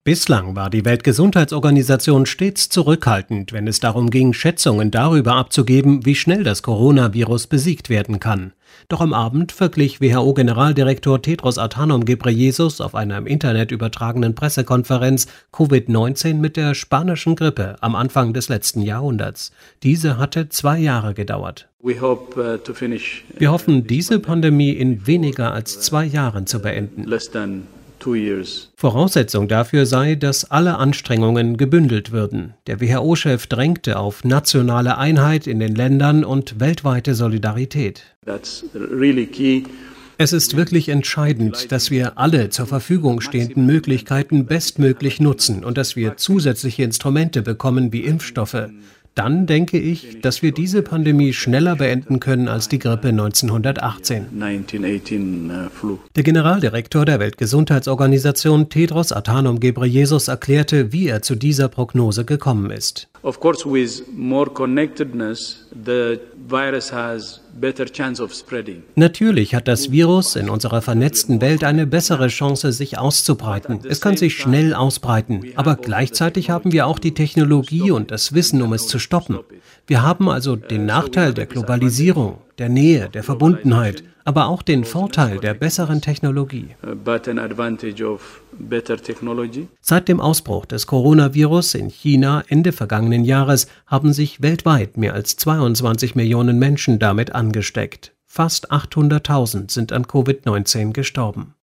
Bislang war die Weltgesundheitsorganisation stets zurückhaltend, wenn es darum ging, Schätzungen darüber abzugeben, wie schnell das Coronavirus besiegt werden kann. Doch am Abend verglich WHO-Generaldirektor Tedros Adhanom Ghebreyesus auf einer im Internet übertragenen Pressekonferenz Covid-19 mit der spanischen Grippe am Anfang des letzten Jahrhunderts. Diese hatte 2 Jahre gedauert. Wir hoffen, diese Pandemie in weniger als 2 Jahren zu beenden. Voraussetzung dafür sei, dass alle Anstrengungen gebündelt würden. Der WHO-Chef drängte auf nationale Einheit in den Ländern und weltweite Solidarität. Es ist wirklich entscheidend, dass wir alle zur Verfügung stehenden Möglichkeiten bestmöglich nutzen und dass wir zusätzliche Instrumente bekommen wie Impfstoffe. Dann denke ich, dass wir diese Pandemie schneller beenden können als die Grippe 1918. Der Generaldirektor der Weltgesundheitsorganisation Tedros Adhanom Ghebreyesus erklärte, wie er zu dieser Prognose gekommen ist. Of course, with more connectedness, the virus has better chance of spreading. Natürlich hat das Virus in unserer vernetzten Welt eine bessere Chance, sich auszubreiten. Es kann sich schnell ausbreiten, aber gleichzeitig haben wir auch die Technologie und das Wissen, um es zu stoppen. Wir haben also den Nachteil der Globalisierung, der Nähe, der Verbundenheit, aber auch den Vorteil der besseren Technologie. Seit dem Ausbruch des Coronavirus in China Ende vergangenen Jahres haben sich weltweit mehr als 22 Millionen Menschen damit angesteckt. Fast 800.000 sind an Covid-19 gestorben.